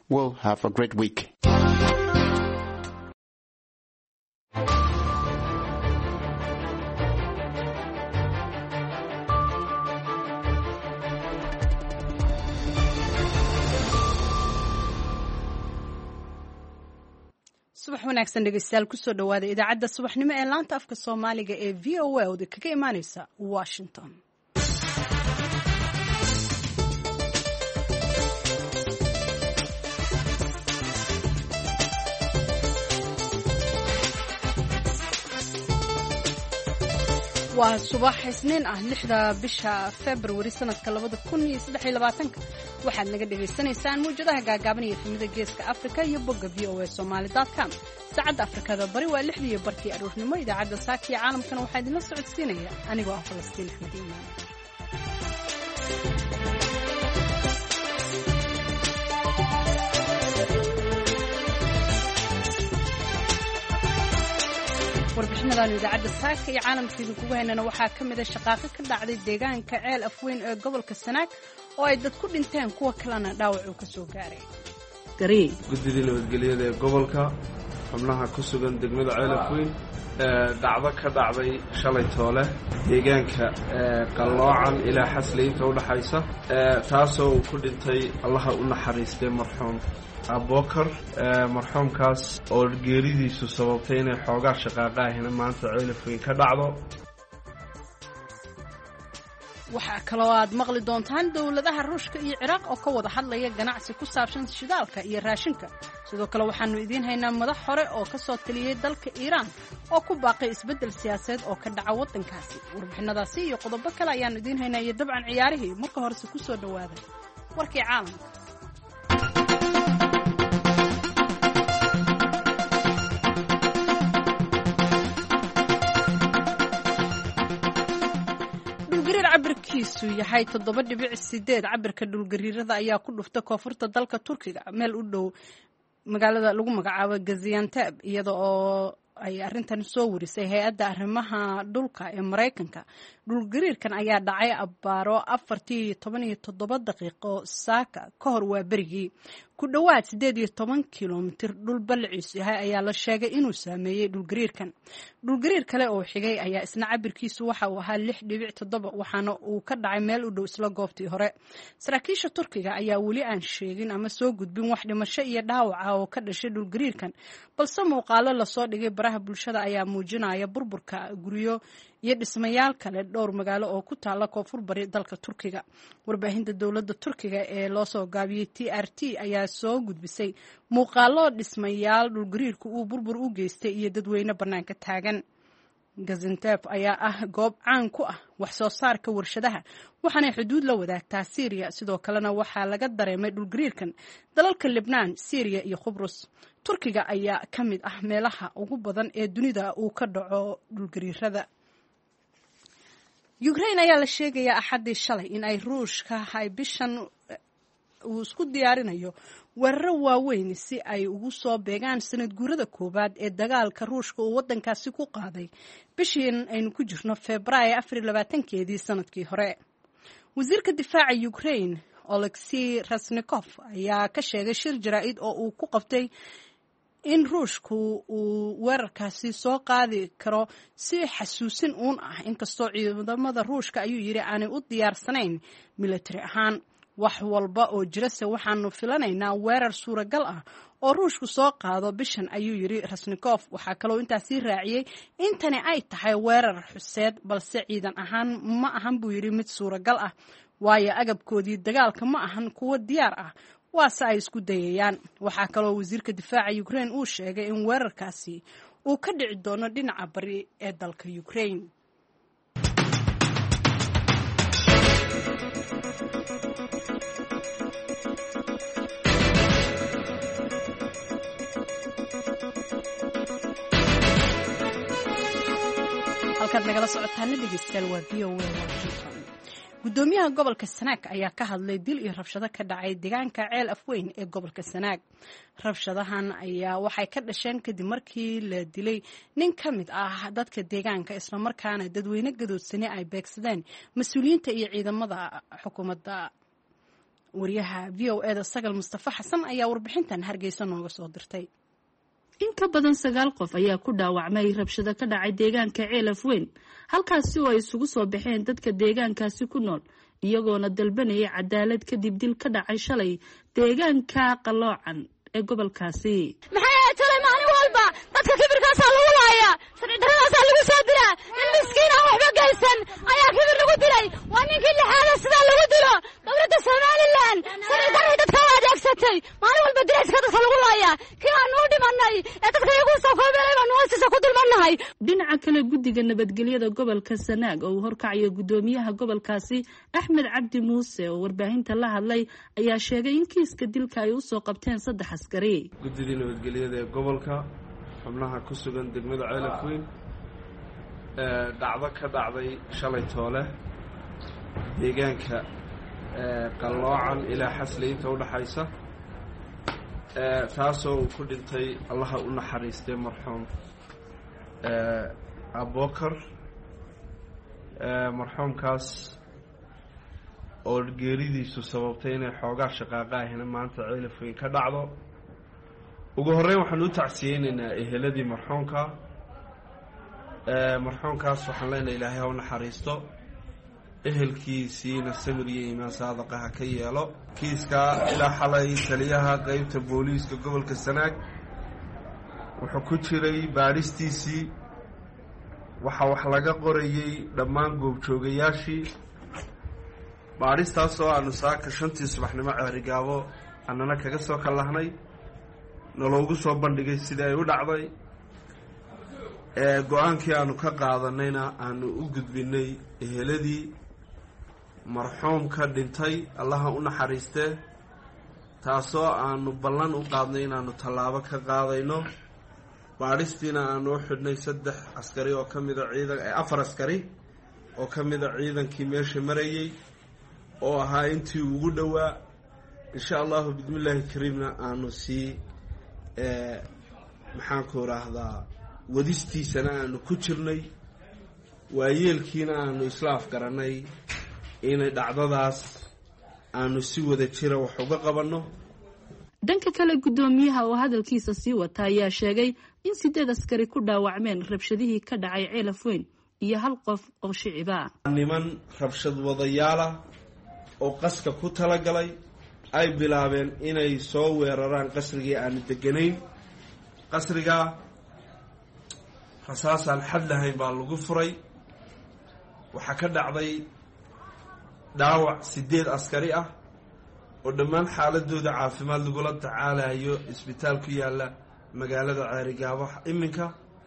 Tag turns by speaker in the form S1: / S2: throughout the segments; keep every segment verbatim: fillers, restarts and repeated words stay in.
S1: will have a great week.
S2: subax wanaagsan dhegeystayaal kusoo dhawaada idaacadda subaxnimo ee laanta afka Soomaaliga ee V O A oo kaga imaaneysa Washington. waa subax isniin ah lixda bisha February sanadka labada kun iyo saddex iyo labaatanka waxaad naga dhageysanaysaan muujadaha gaagaaban ee efemada geeska Afrika iyo bogga v o a somali dot com saacadda Afrikada bari waa lixdii barkii aroornimo idaacadda saaka iyo caalamkana waxaa idinla socodsiinaya anigoo ah Falastiin Axmed Iimaan. warbixinadan idaacadda saaka iyo caalamkeedu kugu haynana waxaa ka mid ah shaqaaqo ka dhacday deegaanka ceel afweyn ee gobolka Sanaag oo ay dad ku dhinteen kuwa kalena dhaawac uu ka soo gaaray.
S3: garii guddiga nabadgelyada ee gobolka xubnaha ku sugan degmada ceel afweyn ee dhacdo ka dhacday shalay toole deegaanka qaloocan ilaa xasleynta u dhaxaysa taasoo uu ku dhintay Allaha u naxariistay marxuum abokar marxuumkaas oo geeridiisu sababtay inay xoogaa shaqaaqa ahina maanta ceel afweyn ka dhacdo.
S2: waxaa kaloo aad maqli doontaan dowladaha Ruushka iyo Ciraaq oo ka wada hadlaya ganacsi ku saabsan shidaalka iyo raashinka. sidoo kale waxaanu idiin haynaa madax hore oo ka soo taliyay dalka Iiraan oo ku baaqay isbedel siyaasadeed oo ka dhaca waddankaasi. warbixinadaasi iyo qodobo kale ayaan idiin haynaa iyo dabcan ciyaarihii marka hore ku soo dhawaada warkii caalamka. cabirkiisu yahay toddoba dhibic sideed cabirka dhulgariirada ayaa ku dhuftay koonfurta dalka Turkiga meel u dhow magaalada lagu magacaabo Gaziantep iyada oo ay arrintan soo warisay hay'adda arrimaha dhulka ee Mareykanka. dhulgariirkan ayaa dhacay abbaaro afartii iyo toban iyo toddoba daqiiqo saaka ka hor waa berigii ku dhawaad sideed iyo toban kiiloomitir dhul balciis yahay ayaa la sheegay inuu saameeyay dhulgariirkan. dhulgariir kale oo xigay ayaa isna cabirkiisu waxa uu ahaa lix dhibic toddoba waxaana uu ka dhacay meel u dhow isla goobtii hore. saraakiisha Turkiga ayaa weli aan sheegin ama soo gudbin wax dhimasho iyo dhaawac ah oo ka dhashay dhulgariirkan, balse muuqaalo la soo dhigay baraha bulshada ayaa muujinaya burburka guryo iyo dhismayaal kale dhowr magaalo oo ku taala koonfur bari dalka Turkiga. warbaahinta dowladda Turkiga ee loo soo gaabiyay T R T ayaa soo gudbisay muuqaalo dhismayaal dhulgariirku uu burbur u geystay iyo dadweyne banaanka taagan. Gaziantep ayaa ah goob caan ku ah wax soo saarka warshadaha waxaana xuduud la wadaagtaa Syria. sidoo kalena waxaa laga dareemay dhulgariirkan dalalka Lebanon, Syria iyo Qubrus. Turkiga ayaa ka mid ah meelaha ugu badan ee dunida uu ka dhaco dhulgariirada. Ukraine ayaa la sheegayaa axadii shalay in ay Ruushka ay bishan uu isku diyaarinayo weeraro waaweyn si ay ugu soo beegaan sanad guurada koobaad ee dagaalka Ruushka uu waddankaasi ku qaaday bishii aynu ku jirno Febraayo afar iyo labaatankeedii sanadkii hore. wasiirka difaaca Ukraine Oleksiy Reznikov ayaa ka sheegay shir jaraa'id oo uu ku qabtay in Ruushku uu weerarkaasi soo qaadi karo si xasuusin uun ah inkastoo ciidamada Ruushka ayuu yiri aanay u diyaarsanayn military ahaan. wax walba oo jirase waxaanu filanaynaa weerar suuragal ah oo Ruushku soo qaado bishan ayuu yiri Reznikov. waxaa kaloo intaasi raaciyay intani ay tahay weerar xuseed balse ciidan ahaan ma ahan buu yiri mid suuragal ah waayo agabkoodii dagaalka ma ahan kuwa diyaar ah waase ay isku dayayaan. waxaa kaloo wasiirka difaaca Ukraine uu sheegay in weerarkaasi uu ka dhici doono dhinaca bari ee dalka Ukraine. halkaad nagala socotaana dhegeystayaal waa V O A Washington. gudoomiyaha gobolka Sanaag ayaa ka hadlay dil iyo rabshado ka dhacay deegaanka ceel afweyn ee gobolka Sanaag. rabshadahan ayaa waxay ka dhasheen kadib markii la dilay nin ka mid ah dadka deegaanka isla markaana dadweyne gadoodsani ay beegsadeen mas'uuliyiinta iyo ciidamada xukuumadda. wariyaha v o eda sagal mustafa xasan ayaa warbixintan hargeysa nooga soo dirtay.
S1: in ka badan sagaal qof ayaa ku dhaawacmay rabshado ka dhacay deegaanka ceelaf weyn halkaasi oo ay isugu soo baxeen dadka deegaankaasi ku nool iyagoona dalbanaya cadaalad kadib dil ka dhacay shalay deegaanka qaloocan ee gobolkaasi.
S4: maxay tahay maalin walba dadka kibirkaas lagu laaya sariidaraas lagu soo dilaa in miskiin ah waxba geysan ayaa kibir lagu dilay waa ninkii lixaad sida lagu dilo dowladda Soomaaliland sariidaraas dadka adeegsatay maalin walba dilayska dadka lagu laaya kii aan u dhimanay ee dadka iyagu soo koobeelay baan hoosisa ku dulmanahay.
S1: dhinaca kale guddiga nabadgelyada gobolka Sanaag oo horkacayo gudoomiyaha gobolkaasi Axmed Cabdi Muuse oo warbaahinta la hadlay ayaa sheegay in kiiska dilka ay u soo qabteen saddex askari.
S3: guddiga nabadgelyada ee gobolka xubnaha ku sugan degmada ceelaf weyn ee dhacdo ka dhacday shalay toole deegaanka ee qaloocan ilaa xasli inta u dhaxaysa ee taasoo uu ku dhintay allaha u naxariistay marxuum ee Abubakar ee marxuumkaas oo geeridiisu sababtay inay xoogaa shaqaaqa ahina maanta ceelaf weyn ka dhacdo. ugu horreyn waxaan u tacsiyeynaynaa eheladii marxuumka ee marxuumkaas waxaan leenahay ilaahay ha u naxariisto ehelkiisiina samir iyo iimaan saadaqa ha ka yeelo. kiiska ilaa xalay taliyaha qeybta booliiska gobolka Sanaag wuxuu ku jiray baadhistiisii waxa wax laga qorayay dhammaan goobjoogayaashii baadhistaas oo aanu saaka shantii subaxnimo ceerigaabo annana kaga soo kallahnay naloogu soo bandhigay sidii ay u dhacday ee go-aankii aanu ka qaadanayna aanu u gudbinay eheladii marxuumka dhintay allaha u naxariistee taasoo aanu ballan u qaadnay inaanu tallaabo ka qaadayno. baadhistiina aanu u xidhnay saddex askari oo ka mida ciidan afar askari oo ka mida ciidankii meesha marayay oo ahaa intii ugu dhowaa insha allahu bismillaahi kariimna aanu sii ee maxaanku raahdaa wadistiisana aanu ku jirnay waayeelkiina aanu isla afgaranay inay dhacdadaas aanu si wada jira wax uga qabanno.
S1: dhanka kale gudoomiyaha oo hadalkiisa sii wata ayaa sheegay in sideed askari ku dhaawacmeen rabshadihii ka dhacay ceelaf weyn iyo hal qof oo shiciba
S3: niman rabshad wadayaala oo qaska ku talagalay ay bilaabeen inay soo weeraraan qasrigii aanu deganayn. qasriga rasaasaan xad lahayn baa lagu furay waxaa ka dhacday dhaawac sideed askari ah oo dhammaan xaaladooda caafimaad lagula tacaalayo isbitaal ku yaala magaalada ceerigaabo. iminka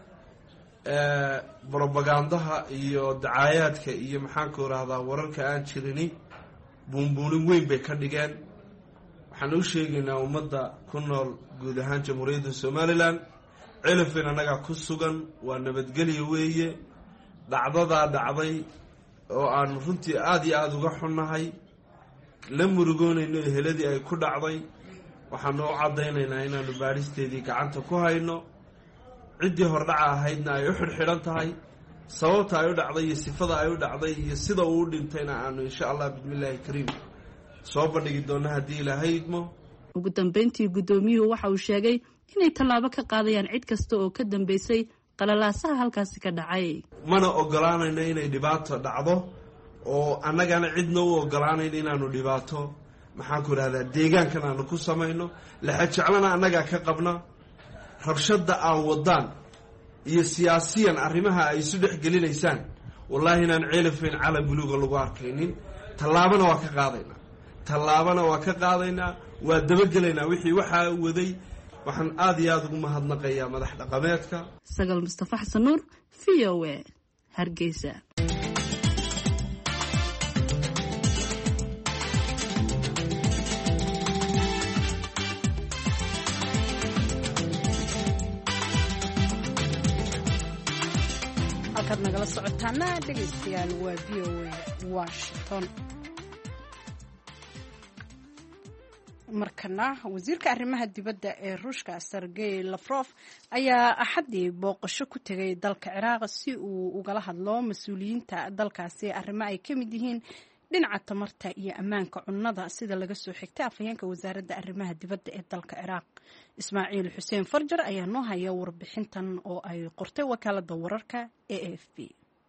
S3: brobagandaha iyo dacaayaadka iyo maxaanku rahdaa wararka aan jirini buunbuunin weyn bay ka dhigeen. waxaan u sheegaynaa ummadda ku nool guud ahaan jamhuuriyadda Somaliland ceelaf weyn annaga ku sugan waa nabadgelyo weeye. dhacdadaa dhacday oo aan runtii aada iyo aada uga xunnahay la murugoonayno eheladii ay ku dhacday waxaanu u caddaynaynaa inaanu baadhisteedii gacanta ku hayno ciddii hordhaca ahaydna ay u xidhxidhan tahay sababta ay u dhacday iyo sifada ay u dhacday iyo sida uu u dhintayna aanu insha allah bismillaahi kariim soo bandhigi doonno haddii ilaahay idmo.
S1: ugu dambeyntii gudoomiyuhu waxa uu sheegay inay tallaabo ka qaadayaan cid kasta oo ka dambeysay qalalaasaha halkaasi ka dhacay.
S3: mana ogolaanayno inay dhibaato dhacdo oo annagana cidna u ogolaanayno inaanu dhibaato maxaanku idhahdaa deegaankan aanu ku samayno laxa jeclana annagaa ka qabna. rabshadda aan wadaan iyo siyaasiyan arrimaha ay isu dhex gelinaysaan wallaahi inaan ceelaf weyn calan buluuga lagu arkaynin. tallaabana waa ka qaadaynaa tallaabana waa ka qaadaynaa waa dabagelaynaa wixii waxaa waday. waxaan aada iyo aada ugu mahadnaqayaa madax dhaqameedka.
S1: sagal mustafa xasan nuur v o a hargeysa.
S2: halkaad nagala socotaana dhegaystayaal waa v o a washington. markana wasiirka arrimaha dibadda ee ruushka Sergey Lavrov ayaa axadii booqasho ku tegay dalka Ciraaq si uu ugala hadlo mas-uuliyiinta dalkaasi arrimo ay ka mid yihiin dhinaca tamarta iyo ammaanka cunnada sida laga soo xigtay afhayeenka wasaaradda arrimaha dibadda ee dalka ciraaq. Ismaaciil xuseen farjar ayaa noo haya warbixintan oo ay qortay wakaaladda wararka A F P.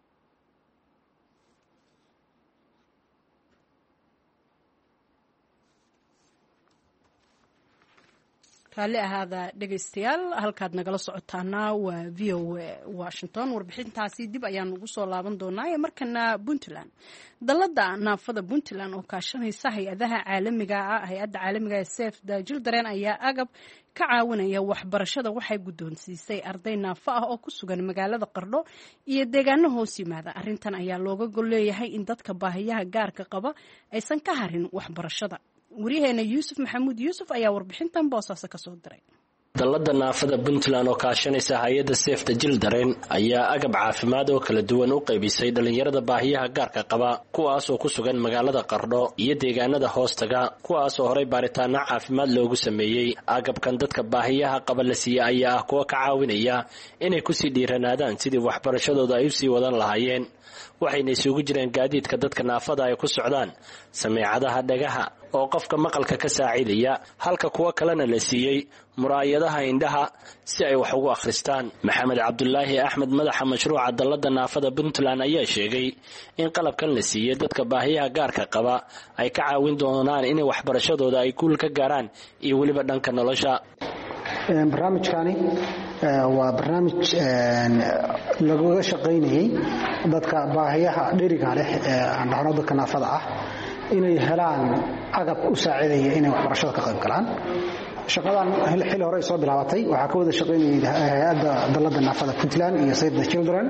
S2: raalli ahaada dhegaystayaal halkaad nagala socotaana waa v o a Washington. warbixintaasi dib ayaan ugu soo laaban doonaa ee markana Puntland. Dallada naafada Puntland oo kaashanaysa hay-adaha caalamiga ah hay-adda caalamiga ee Save the Children ayaa agab ka caawinaya waxbarashada waxay guddoonsiisay arday naafo ah oo ku sugan magaalada Qardho iyo deegaano hoos yimaada. Arrintan ayaa looga gol leeyahay in dadka baahiyaha gaarka qaba aysan ka harin waxbarashada. wariyaheena Yuusuf Maxamuud Yuusuf ayaa warbixintan Boosaaso ka soo diray.
S5: Dallada naafada Puntland oo kaashanaysa hay'adda Save the Children ayaa agab caafimaad oo kala duwan u qaybisay dhalinyarada baahiyaha gaarka qaba kuwaas oo ku sugan magaalada Qardho iyo deegaanada hoostaga kuwaas oo horay baaritaano caafimaad loogu sameeyay. Agabkan dadka baahiyaha qaba la siiyay ayaa ah kuwa ka caawinaya inay ku sii dhiiranaadaan sidii waxbarashadooda ay u sii wadan lahaayeen. waxayna isugu jireen gaadiidka dadka naafada ay ku socdaan, sameecadaha dhagaha oo qofka maqalka ka saacidaya, halka kuwa kalena la siiyey muraayadaha indhaha si ay wax ugu akhristaan. Maxamed Cabdulaahi Axmed madaxa mashruuca Dallada naafada Puntland ayaa sheegay in qalabkan la siiyey dadka baahiyaha gaarka qaba ay ka caawin doonaan inay waxbarashadooda ay guul ka gaaraan iyo weliba dhanka nolosha.
S6: barnaamijkani waa barnaamij laga shaqaynayay dadka baahiyaha dheriga leh ee dadka naafada ah inay helaan agab u saacidaya inay waxbarashada ka qayb galaan. shaqadan xilli hore soo bilaabatay waxaa ka wada shaqaynayay hay'adda Dallada naafada Puntland iyo Save the Children.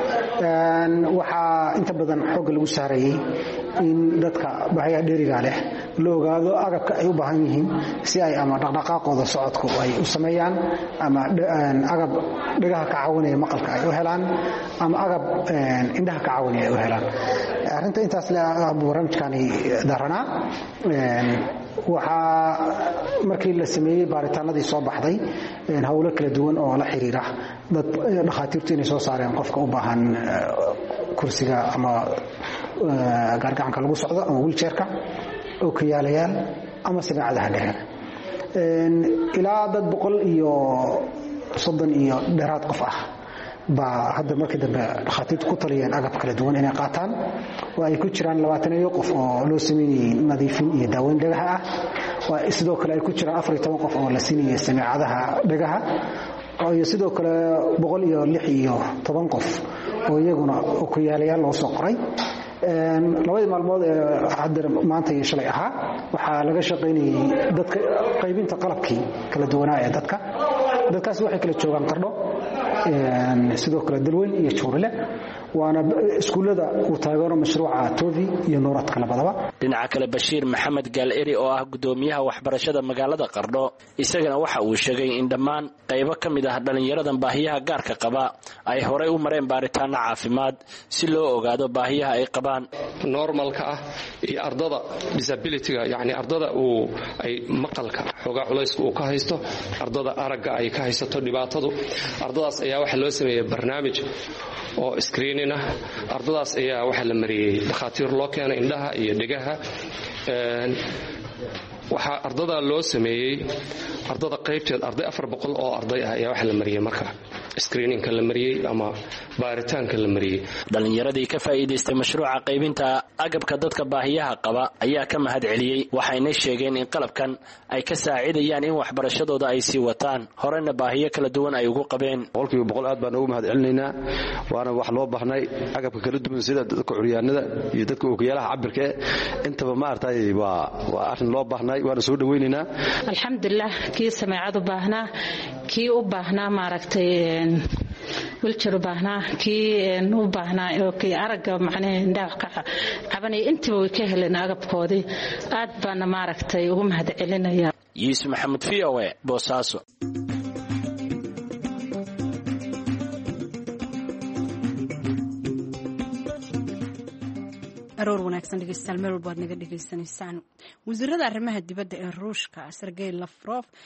S6: waxaa inta badan xoog lagu saarayay in dadka baahiyaha dheriga leh loo ogaado agabka ay u baahan yihiin si ay ama dhaqdhaqaaqooda socodku ay u sameeyaan ama agab dhagaha ka caawinaya maqalka ay u helaan ama agab indhaha ka caawinaya ay u helaan. arrinta intaas la barnaamijkani darana waxaa markii la sameeyay baaritaanadii soo baxday hawlo kala duwan oo la xiriira dad dhakhaatiirtu inay soo saareen qofka u baahan kursiga ama gaargacanka lagu socdo ama wheelchairka oo ka yaalayaal ama sameecadaha dhexe. ilaa dad boqol iyo soddon iyo dheeraad qof ah baa hadda markii dambe dhakhaatiirtu ku taliyeen agab kala duwan inay qaataan oo ay ku jiraan labaatan iyo qof oo loo sameeyay nadiifin iyo daaweyn dhagaha ah. waa sidoo kale ay ku jiraan afar iyo toban qof oo la siinayay sameecadaha dhagaha iyo sidoo kale boqol iyo lix iyo toban qof oo iyaguna ku yaalayaal loo soo qoray. labadii maalmood ee hadda maanta iyo shalay ahaa waxaa laga shaqaynayay dadka qaybinta qalabkii kala duwanaa ee dadka dadkaas waxay kala joogaan Qardho sidoo kale Dalweyn iyo Juurale waana iskuulada uu taageero mashruuca Toodi iyo Nooradka labadaba.
S5: dhinaca kale Bashiir Maxamed Gaal-Eri oo ah gudoomiyaha waxbarashada magaalada Qardho isagana waxa uu sheegay in dhammaan qaybo kamid ah dhalinyaradan baahiyaha gaarka qaba ay horay u mareen baaritaano caafimaad si loo ogaado baahiyaha ay qabaan.
S7: normalka ah iyo ardada disability-ga yani ardada uu ay maqalka xoga culayska uu ka haysto, ardada aragga ay ka haysato dhibaatadu, ardadaas ayaa waxa loo sameeyay barnaamij oo screening ah. ardadaas ayaa waxa la mariyay dhakhaatiir loo keenay indhaha iyo dhegaha. waxa ardada loo sameeyay ardada qaybteed arday afar boqol oo arday ah ayaa waxa la mariyay marka screeningka la mariyay ama baaritaanka la mariyay.
S5: dhalinyaradii ka faa'iideystay mashruuca qaybinta agabka dadka baahiyaha qaba ayaa ka mahad celiyay, waxayna sheegeen in qalabkan ay ka saacidayaan in waxbarashadooda ay sii wataan, horena baahiyo kala duwan ay ugu qabeen.
S8: boqolkiiba boqol aad baan ugu mahad celinaynaa, waana wax loo baahnay agabka kala duwan sida dadka curyaanada iyo dadka ookiyaalaha cabirka intaba ma artay waa waa arrin loo baahnay, waana soo dhaweynaynaa.
S9: alxamdulillah kii sameecad u baahnaa, kii u baahnaa maaragtay wilchar u baahnaa, kii u baahnaa oo kii aragga macnaheeda indhaha ka cabanaya intiba way ka heleen agabkoodii. aad baana maaragtay ugu mahad celinaya.
S5: Yuusuf Maxamuud V O A Boosaaso.
S2: aroor wanaagsan dhegeystayaal meel walba aad naga dhegeysanaysaan. wasiirada arrimaha dibadda ee Ruushka Sergey Lavrov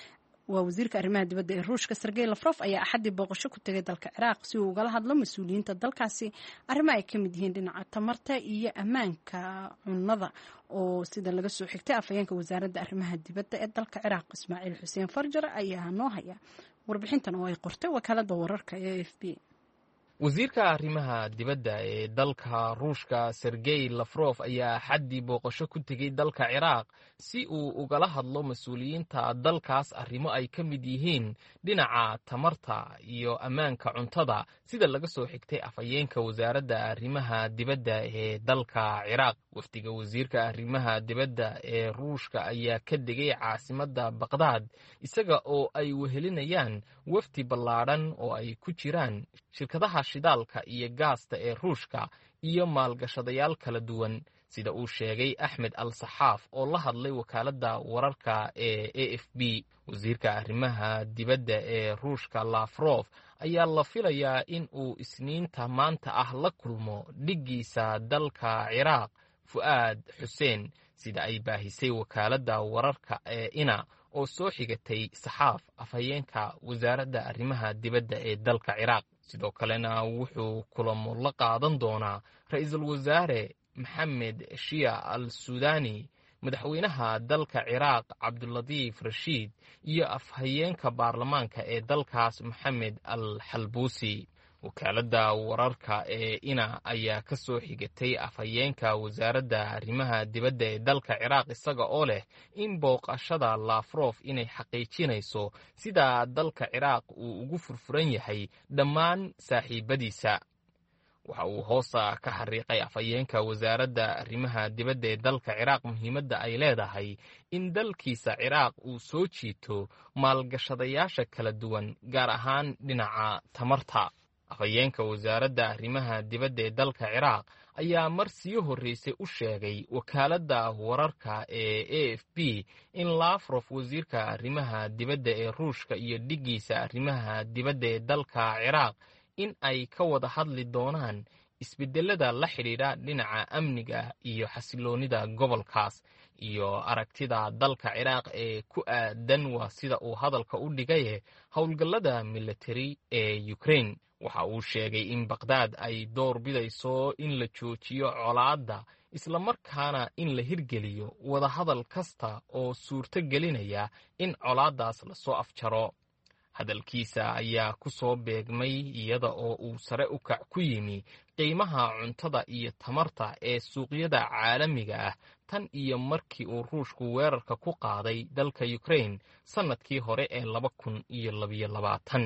S2: waa wasiirka arrimaha dibadda ee ruushka sergey lafrof ayaa axaddii booqasho ku tegay dalka ciraaq si uu ugala hadlo mas-uuliyiinta dalkaasi arrimo ay ka mid yihiin dhinaca tamarta iyo ammaanka cunnada oo sida laga soo xigtay afhayeenka wasaaradda arrimaha dibadda ee dalka ciraaq ismaaciil xuseen farjar ayaa noo haya warbixintan oo ay qortay wakaalada wararka ee a f b.
S10: wasiirka arrimaha dibadda ee dalka ruushka sergey lafrof ayaa axaddii booqasho ku tegey dalka ciraaq si uu ugala hadlo mas-uuliyiinta dalkaas arrimo ay ka mid yihiin dhinaca tamarta iyo ammaanka cuntada sida laga soo xigtay afhayeenka wasaaradda arrimaha dibadda ee dalka ciraaq. wafdiga wasiirka arrimaha dibadda ee ruushka ayaa ka degay caasimadda baqdaad isaga oo ay wehelinayaan wafdi ballaadhan oo ay ku jiraan shirkadaha shidaalka iyo gaasta ee ruushka iyo maalgashadayaal kala duwan sida uu sheegay axmed al saxaaf oo la hadlay wakaaladda wararka ee a f b. wasiirka arrimaha dibadda ee ruushka lafrof ayaa la filayaa in uu isniinta maanta ah la kulmo dhiggiisa dalka ciraaq fu'aad xuseen sida ay baahisay wakaaladda wararka ee ina oo soo xigatay saxaaf afhayeenka wasaaradda arrimaha dibadda ee dalka ciraaq. sidoo kalena wuxuu kulamo la qaadan doonaa ra-iisul wasaare maxamed shia al suudani, madaxweynaha dalka ciraaq cabdulatiif rashiid iyo afhayeenka baarlamaanka ee dalkaas maxamed al xalbuusi. wakaaladda wararka ee ina ayaa ka soo xigatay afhayeenka wasaaradda arrimaha dibadda ee dalka ciraaq isaga oo leh in booqashada lafrof inay xaqiijinayso sida dalka ciraaq uu ugu furfuran yahay dhammaan saaxiibadiisa. waxa uu hoosa ka xariiqay afhayeenka wasaaradda arrimaha dibadda ee dalka ciraaq muhiimadda ay leedahay in dalkiisa ciraaq uu soo jiito maalgashadayaasha kala duwan gaar ahaan dhinaca tamarta. afhayeenka wasaaradda arrimaha dibadda ee dalka ciraaq ayaa mar sii horreysay u sheegay wakaaladda wararka ee a f b in lafrof wasiirka arrimaha dibadda ee ruushka iyo dhiggiisa arrimaha dibadda ee dalka ciraaq in ay ka wada hadli doonaan isbedelada la xidhiidha dhinaca amniga iyo xasiloonida gobolkaas iyo aragtida dalka ciraaq ee ku aadan waa sida uu hadalka u dhigaye howlgallada militari ee ukraine. waxa uu sheegay in baqdaad ay door bidayso in la joojiyo colaadda islamarkaana in la hirgeliyo wadahadal kasta oo suurto gelinaya in colaaddaas lasoo afjaro. hadalkiisa ayaa ku soo beegmay iyada oo uu sare u kac ku yimi qiimaha cuntada iyo tamarta ee suuqyada caalamiga ah tan iyo markii uu ruushku weerarka ku qaaday dalka ukraine sannadkii hore ee laba kun iyo labayo labaatan.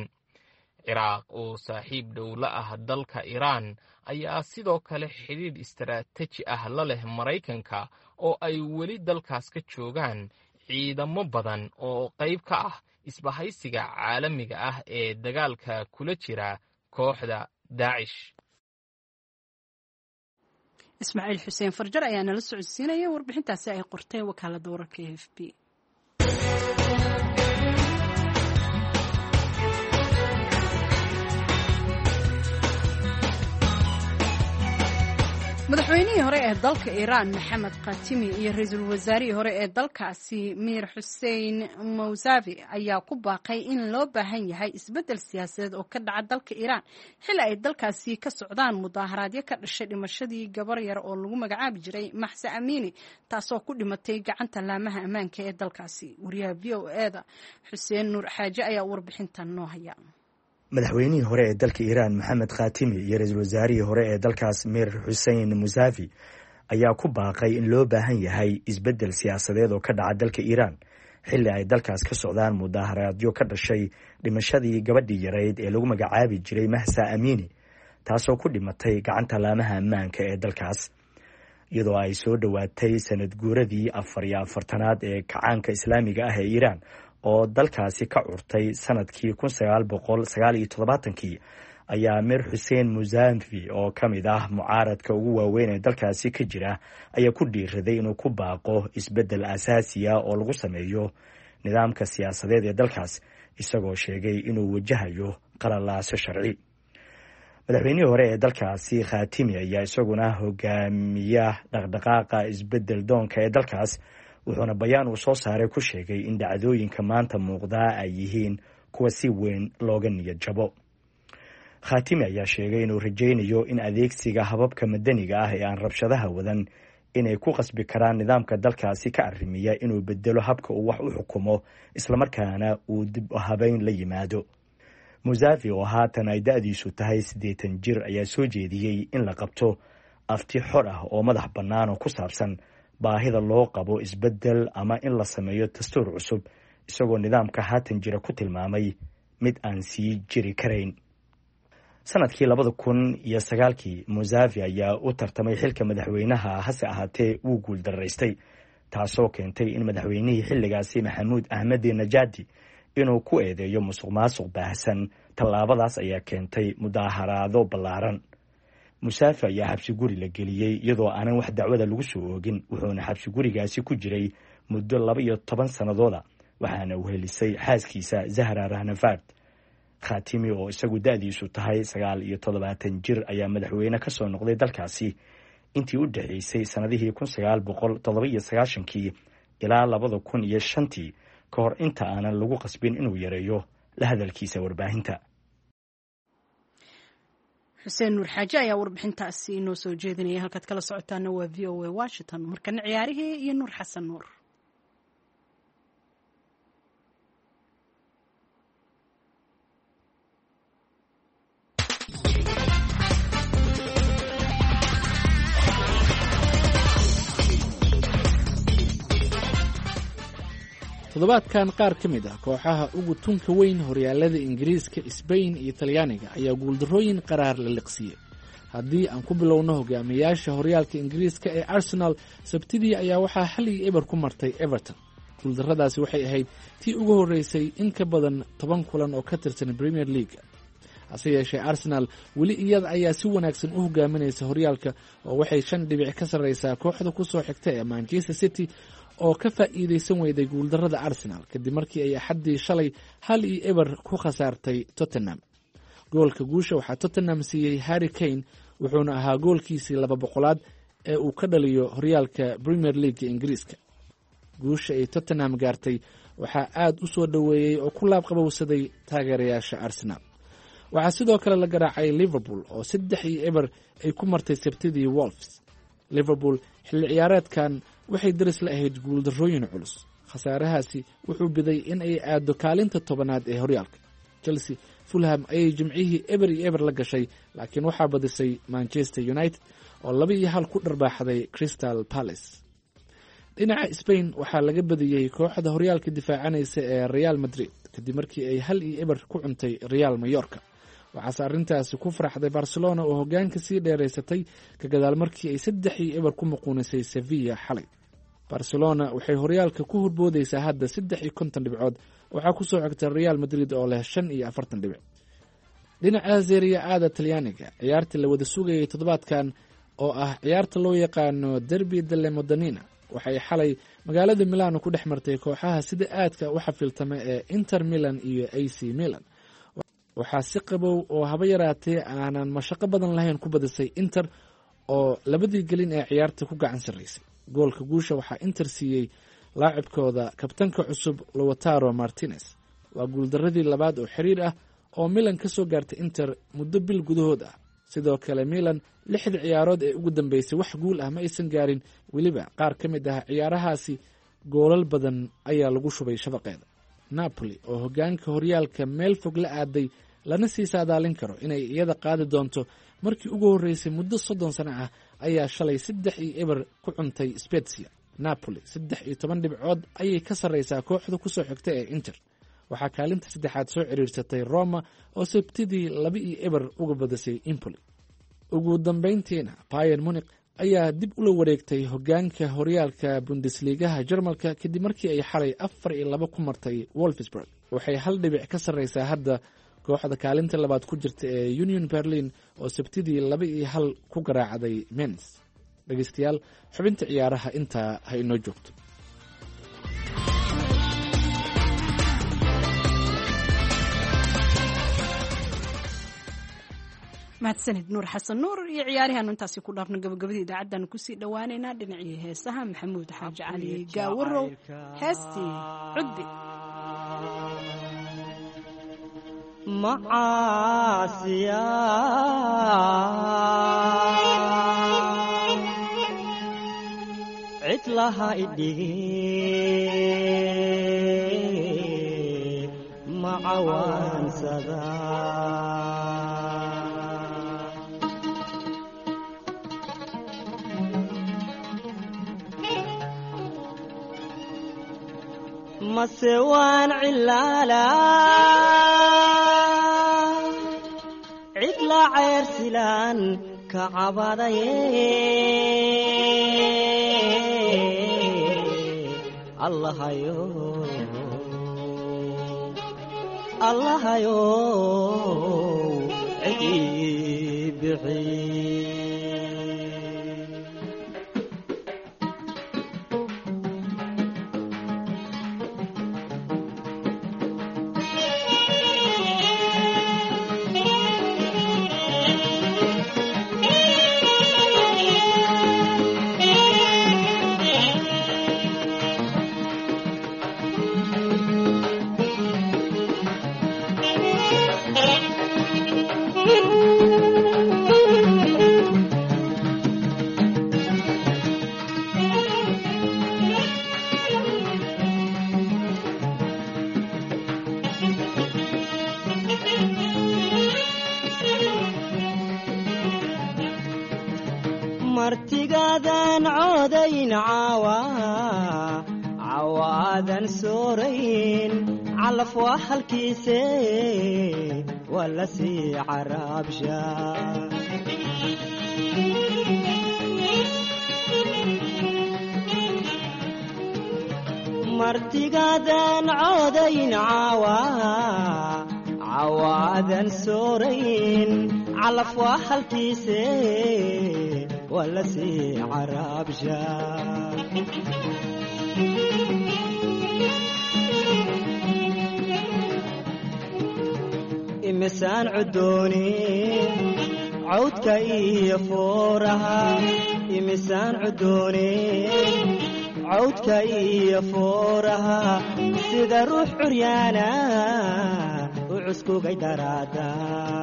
S10: ciraaq oo saaxiib dhowla ah dalka iiraan ayaa sidoo kale xidhiidh istaraatiiji ah la leh maraykanka oo ay weli dalkaas ka joogaan ciidamo badan oo qayb ka ah isbahaysiga caalamiga ah ee dagaalka kula jira kooxda daacish.
S2: ismaaciil xuseen farjar ayaa nala socodsiinaya warbixintaasi ay qortay wakaaladda wararka e f b. madaxweynihii hore ee dalka iiraan maxamed khatimi iyo ra-iisul wasaarihii hore ee dalkaasi miir xuseen mawsavi ayaa ku baaqay in loo baahan yahay isbeddel siyaasadeed oo ka dhaca dalka iiraan xilli ay dalkaasi ka socdaan mudaaharaadyo ka dhashay dhimashadii gabar yar oo lagu magacaabi jiray maxse amiini taasoo ku dhimatay gacanta laamaha ammaanka ee dalkaasi. wariyaha v o eda xuseen nuur xaaje ayaa warbixintan noo haya.
S11: madaxweynihii hore ee dalka iiraan maxamed khatimi iyo ra-iisul wasaarihii hore ee dalkaas miir xuseen musavi ayaa ku baaqay in loo baahan yahay isbeddel siyaasadeed oo ka dhaca dalka iiraan xilli ay dalkaas ka socdaan mudaaharaadyo ka dhashay dhimashadii gabadhii yarayd ee lagu magacaabi jiray mahsa amiini taasoo ku dhimatay gacanta laamaha ammaanka ee dalkaas iyadoo ay soo dhowaatay sanad guuradii afar iyo afartanaad ee kacaanka islaamiga ah ee iiraan oo dalkaasi ka curtay sanadkii kun sagaal boqol sagaal iyo toddobaatankii ayaa miir xuseen musavi oo ka mid ah mucaaradka ugu waaweyn ee dalkaasi ka jira ayaa ku dhiiraday inuu ku baaqo isbeddel asaasiya oo lagu sameeyo nidaamka siyaasadeed ee dalkaas isagoo sheegay inuu wajahayo qalalaaso sharci. madaxweynihii hore ee dalkaasi khatimi ayaa isaguna hogaamiya dhaqdhaqaaqa isbeddel doonka ee dalkaas wuxuuna bayaan uu soo saaray ku sheegay in dhacdooyinka maanta muuqdaa ay yihiin kuwa si weyn looga niyad jabo. khaatimi ayaa sheegay inuu rajaynayo in adeegsiga hababka madaniga ah ee aan rabshadaha wadan inay ku qasbi karaan nidaamka dalkaasi ka arrimiya inuu bedelo habka uu wax u xukumo islamarkaana uu dib u habeyn la yimaado. Musavi oo haatan ay da-diisu tahay siddeetan jir ayaa soo jeediyey in la qabto afti xor ah oo madax bannaan oo ku saabsan baahida loo qabo isbeddel ama in la sameeyo dastuur cusub, isagoo nidaamka haatan jira ku tilmaamay mid aan sii jiri karayn. sanadkii labada kun iyo sagaalkii Musavi ayaa u tartamay xilka madaxweynaha, hase ahaatee wuu guuldaraystay, taasoo keentay in madaxweynihii xilligaasi Maxamuud Ahmadi Najadi inuu ku eedeeyo musuq maasuq baahsan. tallaabadaas ayaa keentay mudaaharaado ballaaran. Musavi ayaa xabsi guri la geliyey iyadoo aanan wax dacwada lagu soo oogin, wuxuuna xabsi gurigaasi ku jiray muddo laba iyo toban sannadooda, waxaana uu helisay xaaskiisa Zahra Rahnavard. khaatimi oo isagu da-diisu tahay sagaal iyo toddobaatan jir ayaa madaxweyne ka soo noqday dalkaasi intii u dhexaysay sannadihii kun sagaal boqol toddoba iyo sagaashankii ilaa labada kun iyo shantii, ka hor inta aanan lagu qasbin inuu yareeyo la hadalkiisa warbaahinta.
S2: xuseen nuur xaaje ayaa warbixintaasi inoo soo jeedinaya. halkaad kala socotaana waa v o a Washington. markana ciyaarihii iyo nuur xasan nuur.
S12: toddobaadkan qaar ka mid ah kooxaha ugu tunka weyn horyaalada Ingiriiska, Spain iyo Talyaaniga ayaa guuldarrooyin qaraar la liqsiyey. haddii aan ku bilowno hogaamiyaasha horyaalka Ingiriiska ee Arsenal, sabtidii ayaa waxaa xal iyo eber ku martay Everton. guuldarradaasi waxay ahayd tii ugu horreysay in ka badan toban kulan oo ka tirsan Premier League. hase yeeshee Arsenal weli iyada ayaa si wanaagsan u hogaaminaysa horyaalka oo waxay shan dhibic ka sarreysaa kooxda ku soo xigta ee Manchester City oo ka faa'iideysan weyday guuldarrada Arsenal kadib markii ay axaddii shalay hal iyo eber ku khasaartay Tottenham. goolka guusha waxaa Tottenham siiyey Harry Kane, wuxuuna ahaa goolkiisii laba boqolaad ee uu ka dhaliyo horyaalka Premier League Ingiriiska. guusha ay Tottenham gaartay waxaa aad u soo dhoweeyey oo ku laab qabowsaday taageerayaasha Arsenal. waxaa sidoo kale la garaacay Liverpool oo saddex iyo eber ay ku martay sabtidii Wolves. Liverpool xilli ciyaareedkan waxay daris la ahayd guuldarrooyin culus. khasaarahaasi wuxuu biday in ay aado kaalinta tobanaad ee horyaalka. Chelsea Fulham ayay jimcihii eber iyo eber la gashay, laakiin waxaa badisay Manchester United oo laba iyo hal ku dharbaaxday Crystal Palace. dhinaca Spain waxaa laga badiyey kooxda horyaalka difaacanaysa ee Real Madrid kadib markii ay hal iyo eber ku cuntay Real Mallorca. waxaase arrintaasi ku faraxday Barcelona oo hoggaanka sii dheeraysatay ka gadaal markii ay saddex iyo eber ku muquunisay Sevilla xalay. Barcelona waxay horyaalka ku horboodaysaa hadda saddex iyo konton dhibcood, waxaa ku soo xigta Real Madrid oo leh shan iyo afartan dhibic. dhinaca Serie A-da Talyaaniga, ciyaartii la wada sugayay toddobaadkan oo ah ciyaarta loo yaqaano Derby delle Madonnina, waxay xalay magaalada Milano ku dhex martay kooxaha sida aadka u xafiltama ee Inter Milan iyo A C Milan. waxaa si qabow oo haba yaraatee aanan mashaqo badan lahayn ku badisay Inter oo labadii gelin ee ciyaarta ku gacan sarreysay. goolka guusha waxaa Inter siiyey laacibkooda kabtanka cusub Lautaro Martinez. waa guuldarradii labaad oo xiriir ah oo Milan ka soo gaartay Inter muddo bil gudahood ah. sidoo kale Milan lixda ciyaarood ee ugu dambeysay wax guul ah ma aysan gaarin, weliba qaar ka mid ah ciyaarahaasi goolal badan ayaa lagu shubay shabaqeeda. Napoli oo hoggaanka horyaalka meel fog la aaday, lana sii saadaalin karo inay iyada qaadi doonto markii ugu horreysay muddo soddon sano ah, ayaa shalay saddex iyo eber ku cuntay Spezia. Napoli saddex iyo toban dhibcood ayay ka sarreysaa kooxda ku soo xigta ee Inter. waxaa kaalinta saddexaad soo ciriirsatay Roma oo sabtidii laba iyo eber uga badisay Empoli. ugu dambeyntiina Bayern Munich ayaa dib ula wareegtay hoggaanka horyaalka Bundesligaha Jarmalka kadib markii ay xalay afar iyo laba ku martay Wolfsburg. waxay hal dhibic ka sarreysaa hadda kooxda kaalinta labaad ku jirta ee Union Berlin oo sabtidii laba iyo hal ku garaacday Mainz. dhegeystayaal, xubinta ciyaaraha intaa ha inoo joogto.
S2: mahadsanid nuur xasan nuur iyo ciyaarihaanu intaasi ku dhaafno gabagabadii idaacaddaanu kusii dhowaaneynaa dhinacii heesaha maxamuud xaaji cali gaawarow heestii cudbi
S13: macaasiya cid laha idhigi macawaansada mase waan cilaala cid la ceyrsilaan ka cabadaye allahayo allahayo cidii bixi martigadan codayn caawa cawaadan soorayn calaf waa halkiise waa la sii caraabsha martigadan codayn caawa cawaadan soorayn calaf waa halkiise ولا سي عرب جا إمسان عدوني عود كي فورها إمسان عدوني عود كي فورها سيدا روح عريانا وعسكو قيدرادا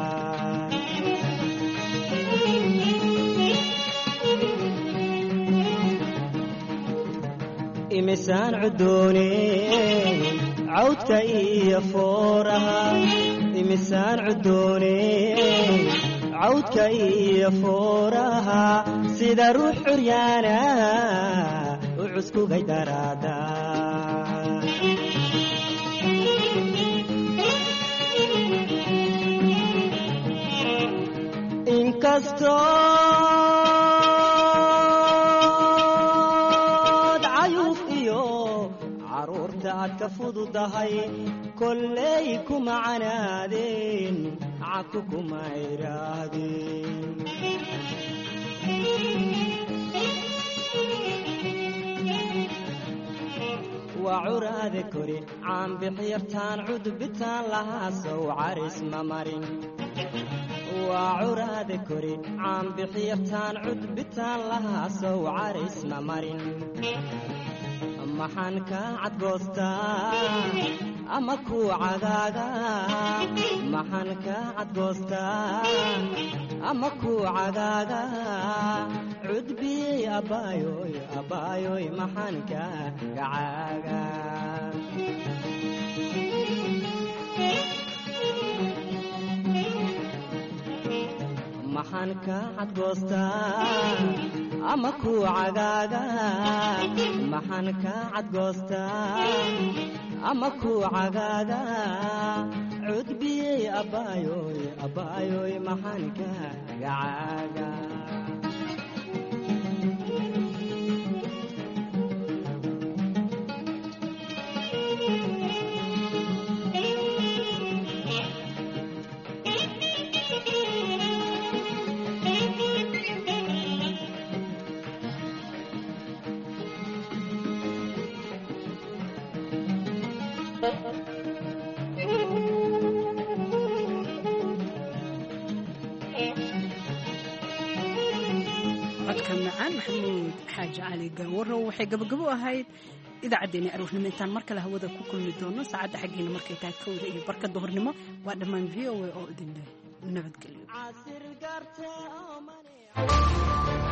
S13: إمسان عدوني عود كي فورها إمسان عدوني عود كي فورها سيدا روح عريانا وعسكو قيدرادا إنكستو كفضدهي كليكم عنادين عككم عيرادين وعراد كري عم بحيرتان عد بتان لها سو عرس ممرين وعراد كري عم بحيرتان عد بتان لها سو عرس ممرين maxaan ka cadgoostaa ama ku cagaaga maxaan ka cadgoostaa ama ku cagaaga cudbi abayoy abayoy maxaan ka gacaaga maxaan ka cadgoostaa ama ku cagaaga maxaan ka cadgoostaa ama ku cagaaga cudbiyey abayoy abayoy maxaan ka gacaaga
S14: Thank you.
S2: codka macaan maxamuud xaaji cali gawarow waxay gabagabo ahayd idaacaddeenii aroornimo intaan mar kale hawada ku kulmi doono saacadda xaggeena markay tahay kowda iyo barka duhurnimo waa dhammaan v o a oo idin nabadgelyo